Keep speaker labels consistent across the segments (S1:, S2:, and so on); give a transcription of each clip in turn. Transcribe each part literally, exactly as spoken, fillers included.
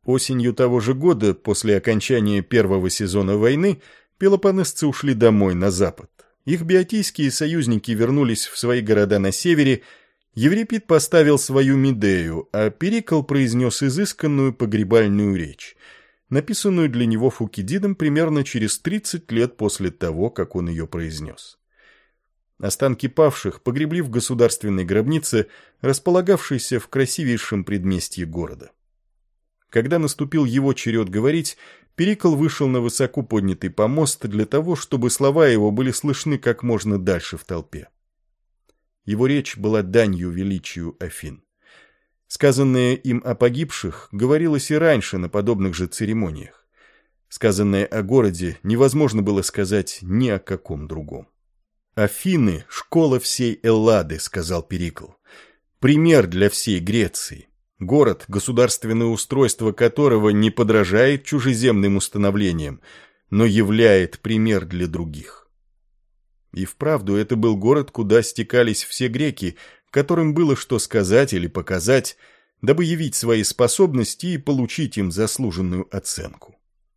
S1: Осенью того же года, после окончания первого сезона войны, пелопоннесцы ушли домой, на запад. Их биотийские союзники вернулись в свои города на севере, Еврипид поставил свою Медею, а Перикл произнес изысканную погребальную речь, написанную для него Фукидидом примерно через тридцать лет после того, как он ее произнес. Останки павших погребли в государственной гробнице, располагавшейся в красивейшем предместье города. Когда наступил его черед говорить, Перикл вышел на высоко поднятый помост для того, чтобы слова его были слышны как можно дальше в толпе. Его речь была данью величию Афин. Сказанное им о погибших говорилось и раньше на подобных же церемониях. Сказанное о городе невозможно было сказать ни о каком другом. «Афины — школа всей Эллады», — сказал Перикл. «Пример для всей Греции. Город, государственное устройство которого не подражает чужеземным установлениям, но являет пример для других». И вправду это был город, куда стекались все греки, которым было что сказать или показать, дабы явить свои способности и получить им заслуженную оценку.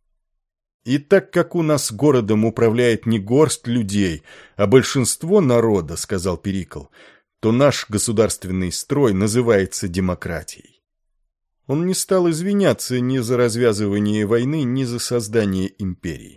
S1: И так как у нас городом управляет не горсть людей, а большинство народа, сказал Перикл, то наш государственный строй называется демократией. Он не стал извиняться ни за развязывание войны, ни за создание империи.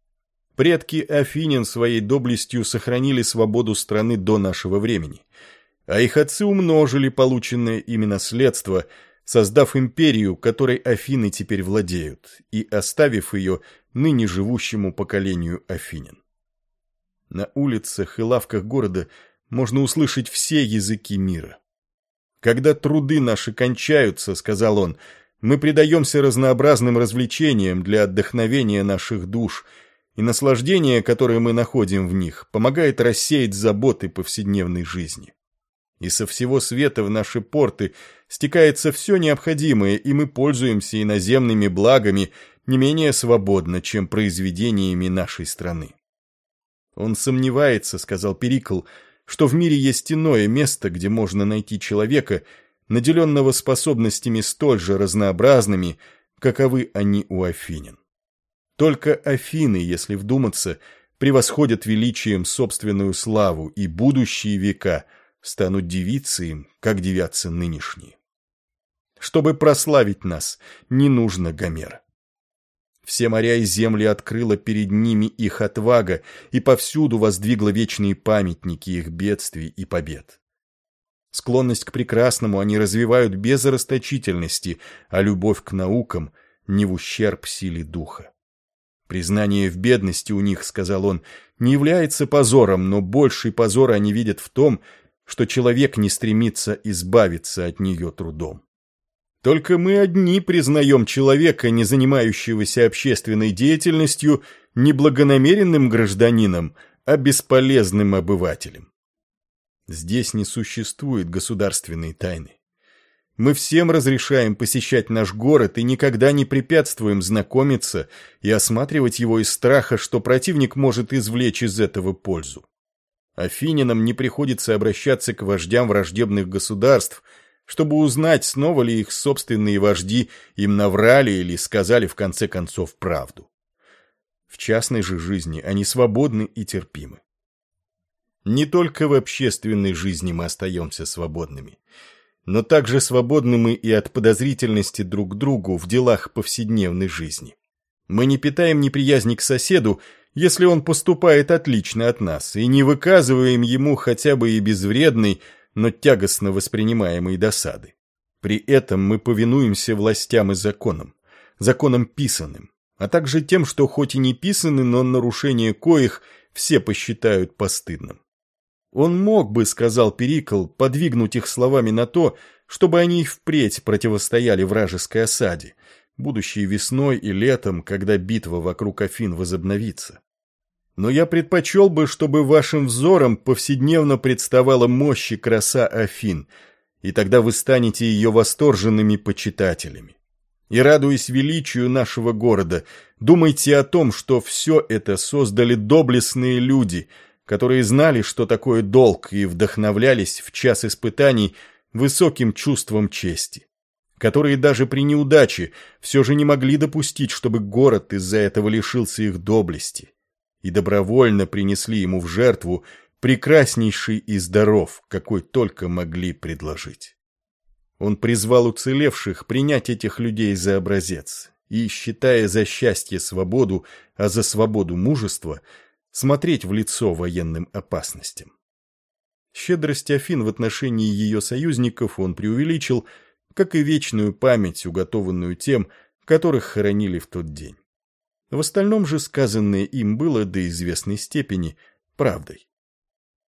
S1: Предки афинян своей доблестью сохранили свободу страны до нашего времени, а их отцы умножили полученное ими наследство, создав империю, которой Афины теперь владеют, и оставив ее ныне живущему поколению афинян. На улицах и лавках города можно услышать все языки мира. «Когда труды наши кончаются, — сказал он, — мы предаемся разнообразным развлечениям для отдохновения наших душ, и наслаждение, которое мы находим в них, помогает рассеять заботы повседневной жизни. И со всего света в наши порты стекается все необходимое, и мы пользуемся иноземными благами не менее свободно, чем произведениями нашей страны». «Он сомневается, — сказал Перикл, — что в мире есть иное место, где можно найти человека, наделенного способностями столь же разнообразными, каковы они у афинян. Только Афины, если вдуматься, превосходят величием собственную славу, и будущие века станут дивиться им, как дивятся нынешние. Чтобы прославить нас, не нужно Гомера. Все моря и земли открыла перед ними их отвага, и повсюду воздвигла вечные памятники их бедствий и побед. Склонность к прекрасному они развивают без расточительности, а любовь к наукам не в ущерб силе духа. Признание в бедности у них, — сказал он, — не является позором, но больший позор они видят в том, что человек не стремится избавиться от нее трудом. Только мы одни признаем человека, не занимающегося общественной деятельностью, не благонамеренным гражданином, а бесполезным обывателем. Здесь не существует государственной тайны. Мы всем разрешаем посещать наш город и никогда не препятствуем знакомиться и осматривать его из страха, что противник может извлечь из этого пользу. Афинянам не приходится обращаться к вождям враждебных государств, чтобы узнать, снова ли их собственные вожди им наврали или сказали в конце концов правду. В частной же жизни они свободны и терпимы. Не только в общественной жизни мы остаемся свободными, но также свободны мы и от подозрительности друг к другу в делах повседневной жизни. Мы не питаем неприязни к соседу, если он поступает отлично от нас, и не выказываем ему хотя бы и безвредной, но тягостно воспринимаемой досады. При этом мы повинуемся властям и законам, законам писанным, а также тем, что хоть и не писаны, но нарушение коих все посчитают постыдным. Он мог бы, — сказал Перикл, — подвигнуть их словами на то, чтобы они и впредь противостояли вражеской осаде, будущей весной и летом, когда битва вокруг Афин возобновится. Но я предпочел бы, чтобы вашим взором повседневно представала мощь и краса Афин, и тогда вы станете ее восторженными почитателями. И, радуясь величию нашего города, думайте о том, что все это создали доблестные люди, которые знали, что такое долг, и вдохновлялись в час испытаний высоким чувством чести. которые даже при неудаче все же не могли допустить, чтобы город из-за этого лишился их доблести, и добровольно принесли ему в жертву прекраснейший из даров, какой только могли предложить. Он призвал уцелевших принять этих людей за образец и, считая за счастье свободу, а за свободу мужество, смотреть в лицо военным опасностям. Щедрость Афин в отношении ее союзников он преувеличил, как и вечную память, уготованную тем, которых хоронили в тот день. В остальном же сказанное им было до известной степени правдой.